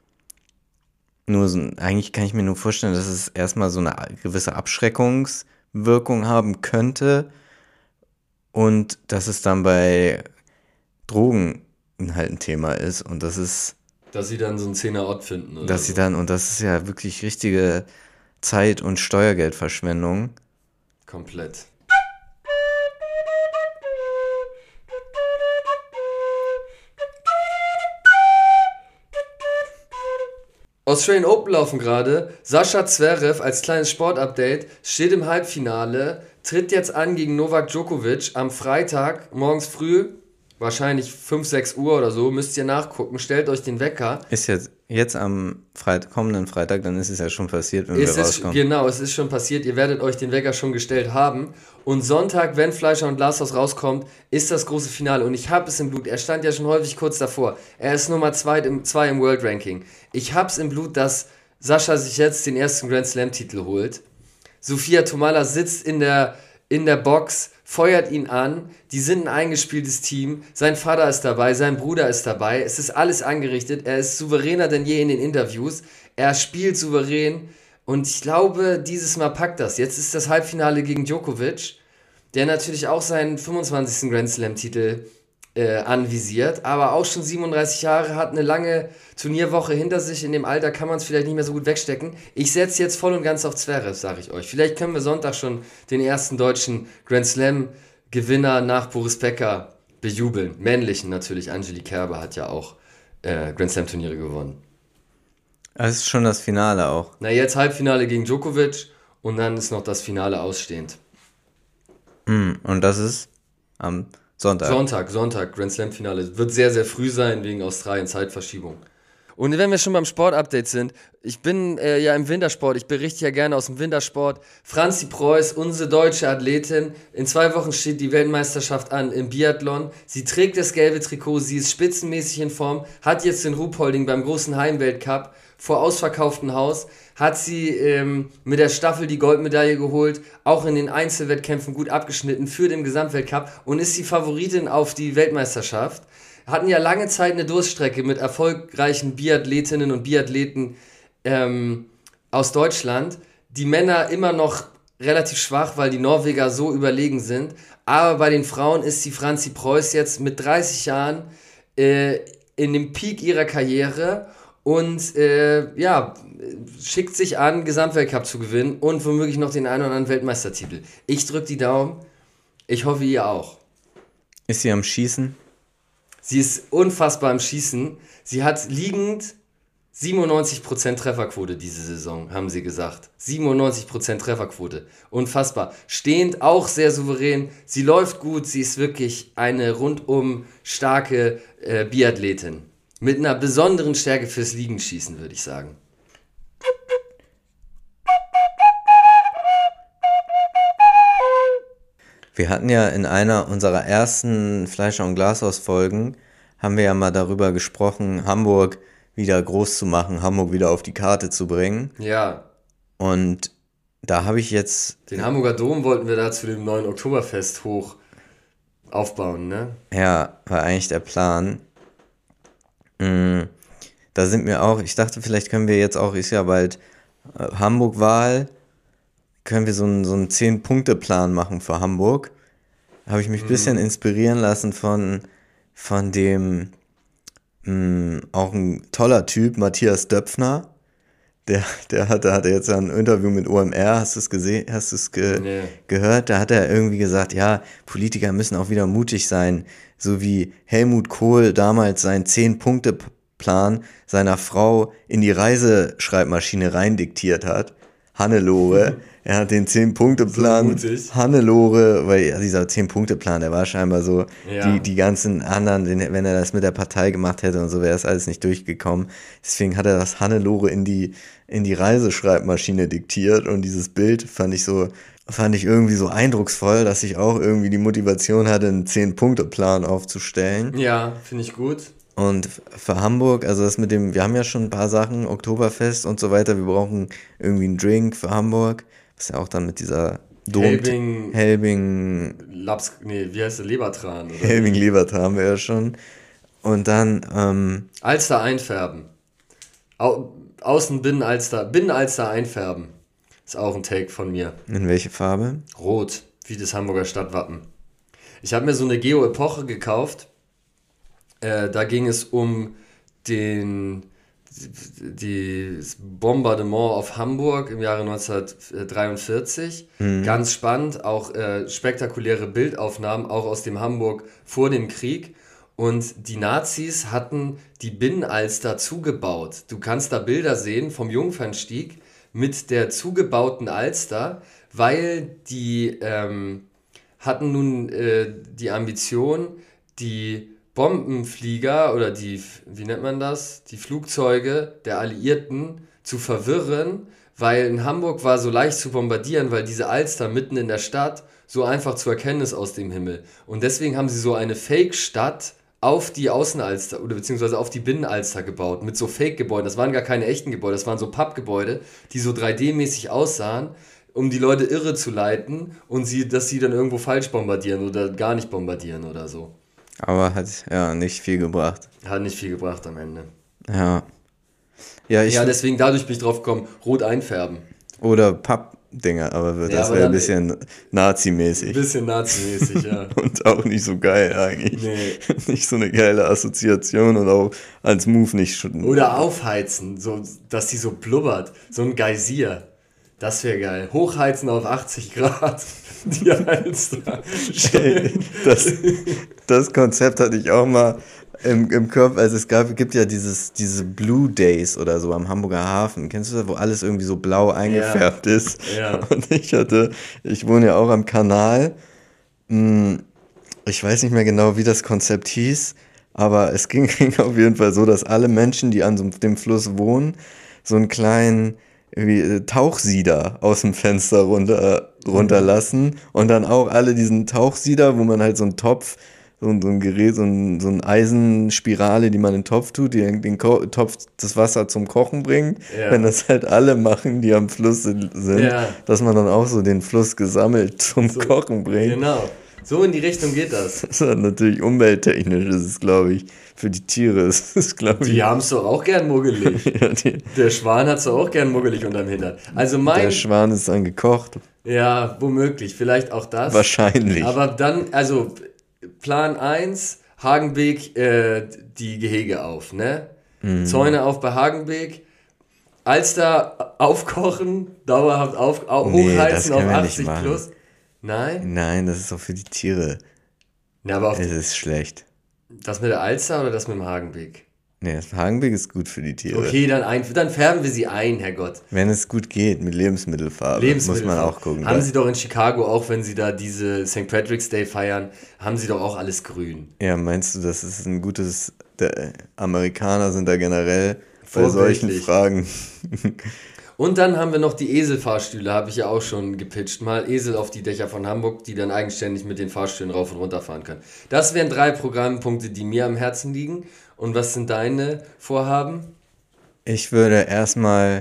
nur so, eigentlich kann ich mir nur vorstellen, dass es erstmal so eine gewisse Abschreckungswirkung haben könnte. Und dass es dann bei Drogen halt ein Thema ist und das ist... Dass sie dann so einen Zehner-Ort finden. Oder dass so. sie dann, und das ist ja wirklich richtige Zeit- und Steuergeldverschwendung. Komplett. Australian Open laufen gerade. Sascha Zverev als kleines Sportupdate steht im Halbfinale, tritt jetzt an gegen Novak Djokovic am Freitag, morgens früh, wahrscheinlich fünf, sechs Uhr oder so, müsst ihr nachgucken, stellt euch den Wecker. Ist jetzt, jetzt am Freit- kommenden Freitag, dann ist es ja schon passiert, wenn es wir ist, rauskommen. Genau, es ist schon passiert, ihr werdet euch den Wecker schon gestellt haben. Und Sonntag, wenn Fleischer und Glashaus rauskommt, ist das große Finale. Und ich habe es im Blut, er stand ja schon häufig kurz davor. Er ist Nummer zwei im, zwei im World Ranking. Ich habe es im Blut, dass Sascha sich jetzt den ersten Grand Slam Titel holt. Sophia Tomalla sitzt in der, in der Box, feuert ihn an, die sind ein eingespieltes Team, sein Vater ist dabei, sein Bruder ist dabei, es ist alles angerichtet, er ist souveräner denn je in den Interviews, er spielt souverän und ich glaube, dieses Mal packt das. Jetzt ist das Halbfinale gegen Djokovic, der natürlich auch seinen fünfundzwanzigsten Grand Slam Titel äh, anvisiert, aber auch schon siebenunddreißig Jahre, hat eine lange Turnierwoche hinter sich, in dem Alter kann man es vielleicht nicht mehr so gut wegstecken. Ich setze jetzt voll und ganz auf Zverev, sage ich euch. Vielleicht können wir Sonntag schon den ersten deutschen Grand Slam Gewinner nach Boris Becker bejubeln. Männlichen natürlich, Angelique Kerber hat ja auch äh, Grand Slam Turniere gewonnen. Das ist schon das Finale auch. Na, jetzt Halbfinale gegen Djokovic und dann ist noch das Finale ausstehend. Mm, und das ist am Sonntag. Sonntag, Sonntag, Grand Slam-Finale. Wird sehr, sehr früh sein, wegen Australien-Zeitverschiebung. Und wenn wir schon beim Sport-Update sind, ich bin äh, ja im Wintersport, ich berichte ja gerne aus dem Wintersport. Franzi Preuß, unsere deutsche Athletin, in zwei Wochen steht die Weltmeisterschaft an im Biathlon. Sie trägt das gelbe Trikot, sie ist spitzenmäßig in Form, hat jetzt den Ruhpolding beim großen Heimweltcup vor ausverkauftem Haus, hat sie ähm, mit der Staffel die Goldmedaille geholt, auch in den Einzelwettkämpfen gut abgeschnitten für den Gesamtweltcup und ist die Favoritin auf die Weltmeisterschaft. Hatten ja lange Zeit eine Durststrecke mit erfolgreichen Biathletinnen und Biathleten ähm, aus Deutschland. Die Männer immer noch relativ schwach, weil die Norweger so überlegen sind. Aber bei den Frauen ist die Franzi Preuß jetzt mit dreißig Jahren äh, in dem Peak ihrer Karriere und äh, ja, schickt sich an, Gesamtweltcup zu gewinnen und womöglich noch den einen oder anderen Weltmeistertitel. Ich drücke die Daumen. Ich hoffe, ihr auch. Ist sie am Schießen? Sie ist unfassbar im Schießen. Sie hat liegend siebenundneunzig Prozent Trefferquote diese Saison, haben sie gesagt. siebenundneunzig Prozent Trefferquote. Unfassbar. Stehend auch sehr souverän. Sie läuft gut. Sie ist wirklich eine rundum starke äh, Biathletin. Mit einer besonderen Stärke fürs Liegenschießen, würde ich sagen. Wir hatten ja in einer unserer ersten Fleischer- und Glashaus-Folgen, haben wir ja mal darüber gesprochen, Hamburg wieder groß zu machen, Hamburg wieder auf die Karte zu bringen. Ja. Und da habe ich jetzt... Den Hamburger Dom wollten wir da zu dem neuen Oktoberfest hoch aufbauen, ne? Ja, war eigentlich der Plan. Mhm. Da sind wir auch, ich dachte, vielleicht können wir jetzt auch, ist ja bald äh, Hamburg-Wahl, können wir so einen, so einen zehn-Punkte-Plan machen für Hamburg. Da habe ich mich ein bisschen Mhm. inspirieren lassen von, von dem, mh, auch ein toller Typ, Matthias Döpfner. Der, der hatte, hatte jetzt ein Interview mit O M R, hast du es gesehen, hast du es ge, Nee. gehört? Da hat er irgendwie gesagt, ja, Politiker müssen auch wieder mutig sein, so wie Helmut Kohl damals seinen zehn-Punkte-Plan seiner Frau in die Reiseschreibmaschine reindiktiert hat. Hannelore, er hat den zehn-Punkte-Plan, So mutig. Hannelore, weil ja, dieser zehn-Punkte-Plan, der war scheinbar so, Ja. die, die ganzen anderen, den, wenn er das mit der Partei gemacht hätte und so, wäre das alles nicht durchgekommen. Deswegen hat er das Hannelore in die, in die Reiseschreibmaschine diktiert und dieses Bild fand ich so, fand ich irgendwie so eindrucksvoll, dass ich auch irgendwie die Motivation hatte, einen zehn-Punkte-Plan aufzustellen. Ja, finde ich gut. Und für Hamburg, also das mit dem, wir haben ja schon ein paar Sachen, Oktoberfest und so weiter, wir brauchen irgendwie einen Drink für Hamburg, was ja auch dann mit dieser Dom... Helbing- Helbing, Laps, nee, wie heißt der? Lebertran, oder? Helbing Lebertran haben wir ja schon. Und dann, ähm, Alster einfärben. Au, außen Binnenalster, Binnenalster einfärben. Ist auch ein Take von mir. in welche Farbe? Rot, wie das Hamburger Stadtwappen. Ich habe mir so eine Geo-Epoche gekauft. Äh, da ging es um den, die, das Bombardement auf Hamburg im Jahre neunzehnhundertdreiundvierzig. Mhm. Ganz spannend, auch äh, spektakuläre Bildaufnahmen, auch aus dem Hamburg vor dem Krieg. Und die Nazis hatten die Binnenalster zugebaut. Du kannst da Bilder sehen vom Jungfernstieg mit der zugebauten Alster, weil die ähm, hatten nun äh, die Ambition, die Bombenflieger oder die, wie nennt man das, die Flugzeuge der Alliierten zu verwirren, weil in Hamburg war so leicht zu bombardieren, weil diese Alster mitten in der Stadt so einfach zu erkennen ist aus dem Himmel. Und deswegen haben sie so eine Fake-Stadt auf die Außenalster oder beziehungsweise auf die Binnenalster gebaut, mit so Fake-Gebäuden. Das waren gar keine echten Gebäude, das waren so Pappgebäude, die so drei D-mäßig aussahen, um die Leute irre zu leiten und sie, dass sie dann irgendwo falsch bombardieren oder gar nicht bombardieren oder so. Aber hat ja nicht viel gebracht. Hat nicht viel gebracht am Ende. Ja. Ja, ich, Ja, deswegen dadurch bin ich drauf gekommen, rot einfärben. oder Pappdinger, aber Ja, das aber wäre ein dann- bisschen Ein Nazi-mäßig. bisschen nazimäßig, ja. Und auch nicht so geil eigentlich. Nee. Nicht so eine geile Assoziation und auch als Move nicht schon. Oder aufheizen, so, dass die so blubbert. So ein Geysir. Das wäre geil. Hochheizen auf achtzig Grad. Die Alster. Ey, das, das Konzept hatte ich auch mal im, im Kopf. Also es gab, gibt ja dieses, diese Blue Days oder so am Hamburger Hafen. Kennst du das, wo alles irgendwie so blau eingefärbt ist? Ja. Und ich hatte, ich wohne ja auch am Kanal, mh, ich weiß nicht mehr genau, wie das Konzept hieß, aber es ging, ging auf jeden Fall so, dass alle Menschen, die an so dem Fluss wohnen, so einen kleinen irgendwie, äh, Tauchsieder aus dem Fenster runter, runterlassen und dann auch alle diesen Tauchsieder, wo man halt so einen Topf, so, ein- so ein Gerät, so, ein, so eine Eisenspirale, die man in den Topf tut, die den, den Ko- Topf, das Wasser zum Kochen bringt. Ja. Wenn das halt alle machen, die am Fluss sind, Ja. dass man dann auch so den Fluss gesammelt zum So, Kochen bringt. Genau. So in die Richtung geht das. Das ist natürlich umwelttechnisch, das ist, glaube ich, für die Tiere, das ist, glaube ich, Die haben es doch auch gern muggelig. ja, die, Der Schwan hat es doch auch gern muggelig unterm Hintern. Also mein, der Schwan ist dann gekocht, ja, womöglich, vielleicht auch das. wahrscheinlich. Aber dann, also Plan eins, Hagenbeek, äh, die Gehege auf, ne? Mhm. Zäune auf bei Hagenbeek, Alster aufkochen, dauerhaft auf, au, Nee, das hochheizen auf können wir nicht achtzig machen. plus. Nein? Nein, das ist auch für die Tiere. Na, aber auf Es ist schlecht. das mit der Alster oder das mit dem Hagenbeek? Nee, das Hagenbeek ist gut für die Tiere. Okay, dann, ein, dann färben wir sie ein, Herrgott. Wenn es gut geht, mit Lebensmittelfarbe, muss man auch gucken. Haben weil- sie doch in Chicago, auch wenn sie da diese Sankt Patrick's Day feiern, haben sie doch auch alles grün. Ja, meinst du, das ist ein gutes... Der, Amerikaner sind da generell bei solchen Vorbildlich. Fragen... Und dann haben wir noch die Eselfahrstühle, habe ich ja auch schon gepitcht. Mal Esel auf die Dächer von Hamburg, die dann eigenständig mit den Fahrstühlen rauf und runter fahren können. Das wären drei Programmpunkte, die mir am Herzen liegen. Und was sind deine Vorhaben? Ich würde erstmal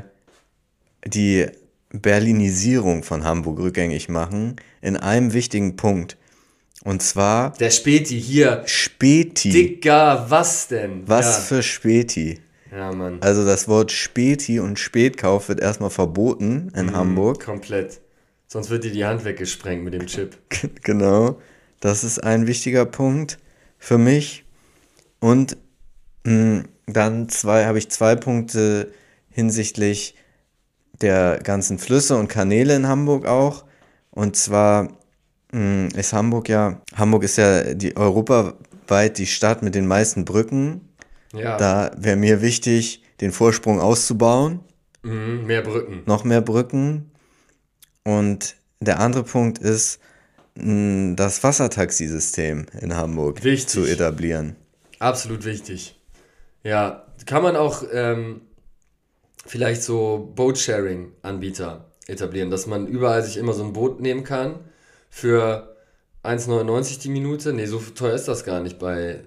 die Berlinisierung von Hamburg rückgängig machen, in einem wichtigen Punkt. Und zwar Der Späti hier. Späti. Digga, was denn? Was ja. für Späti? Ja, Mann. Also das Wort Späti und Spätkauf wird erstmal verboten in Hamburg. Komplett. Sonst wird dir die Hand weggesprengt mit dem Chip. Genau. Das ist ein wichtiger Punkt für mich. Und mh, dann zwei habe ich zwei Punkte hinsichtlich der ganzen Flüsse und Kanäle in Hamburg auch. Und zwar mh, ist Hamburg ja, Hamburg ist ja die europaweit die Stadt mit den meisten Brücken. Ja, Da wäre mir wichtig, den Vorsprung auszubauen, mhm, mehr Brücken. noch mehr Brücken. Und der andere Punkt ist, mh, das Wassertaxisystem in Hamburg Wichtig. zu etablieren. Absolut wichtig. Ja, kann man auch ähm, vielleicht so Boat-Sharing-Anbieter etablieren, dass man überall sich immer so ein Boot nehmen kann für eins neunundneunzig die Minute. Nee, so teuer ist das gar nicht bei,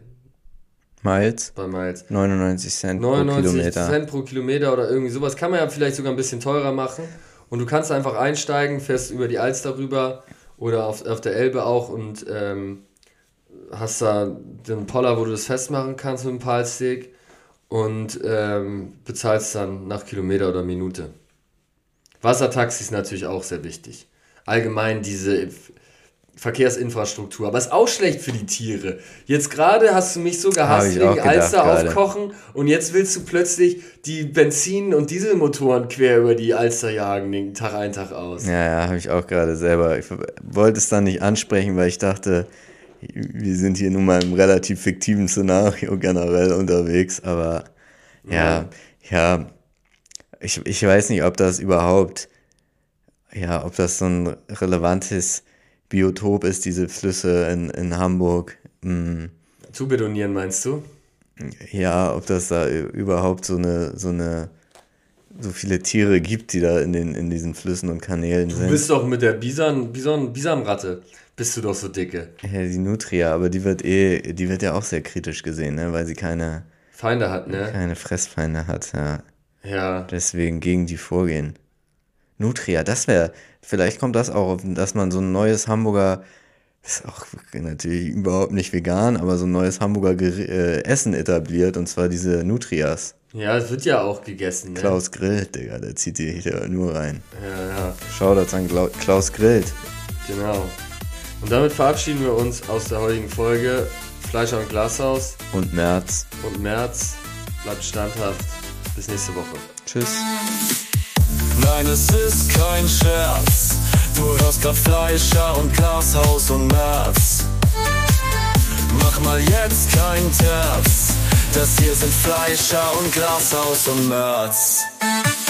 Miles, bei Miles. neunundneunzig Cent pro neunundneunzig Kilometer. Cent pro Kilometer oder irgendwie sowas. Kann man ja vielleicht sogar ein bisschen teurer machen. Und du kannst einfach einsteigen, fährst über die Alster rüber oder auf, auf der Elbe auch und ähm, hast da den Poller, wo du das festmachen kannst mit dem Palstick und ähm, bezahlst dann nach Kilometer oder Minute. Wassertaxis natürlich auch sehr wichtig. Allgemein diese F- Verkehrsinfrastruktur. Aber ist auch schlecht für die Tiere. Jetzt gerade hast du mich so Hab gehasst ich auch wegen gedacht Alster gerade. aufkochen und jetzt willst du plötzlich die Benzin- und Dieselmotoren quer über die Alster jagen, den Tag ein, Tag aus. Ja, ja, habe ich auch gerade selber. Ich wollte es dann nicht ansprechen, weil ich dachte, wir sind hier nun mal im relativ fiktiven Szenario generell unterwegs. Aber ja, ja, ich, ich weiß nicht, ob das überhaupt, ja, ob das so ein relevantes Biotop ist, diese Flüsse in, in Hamburg. Hm. Zubetonieren meinst du? Ja, ob das da ü- überhaupt so eine, so eine, so viele Tiere gibt, die da in den, in diesen Flüssen und Kanälen Du sind. bist doch mit der Bison, Bison, Bisamratte, bist du doch so dicke. Ja, die Nutria, aber die wird eh, die wird ja auch sehr kritisch gesehen, ne, weil sie keine, Feinde hat, ne? keine Fressfeinde hat, ja. Ja. Deswegen gegen die vorgehen. Nutria, das wäre, vielleicht kommt das auch, dass man so ein neues Hamburger, ist auch natürlich überhaupt nicht vegan, aber so ein neues Hamburger Ger- äh, Essen etabliert, und zwar diese Nutrias. Ja, es wird ja auch gegessen, ne? Klaus grillt, Digga, der zieht die hier nur rein. Ja, ja, Shoutouts an Glau- Klaus grillt. genau. Und damit verabschieden wir uns aus der heutigen Folge. Fleischer und Glashaus Und März. und März. Bleibt standhaft. Bis nächste Woche. Tschüss. Nein, es ist kein Scherz. Du hörst grad Fleischer und Glashaus und Merz. Mach mal jetzt kein Terz. Das hier sind Fleischer und Glashaus und Merz.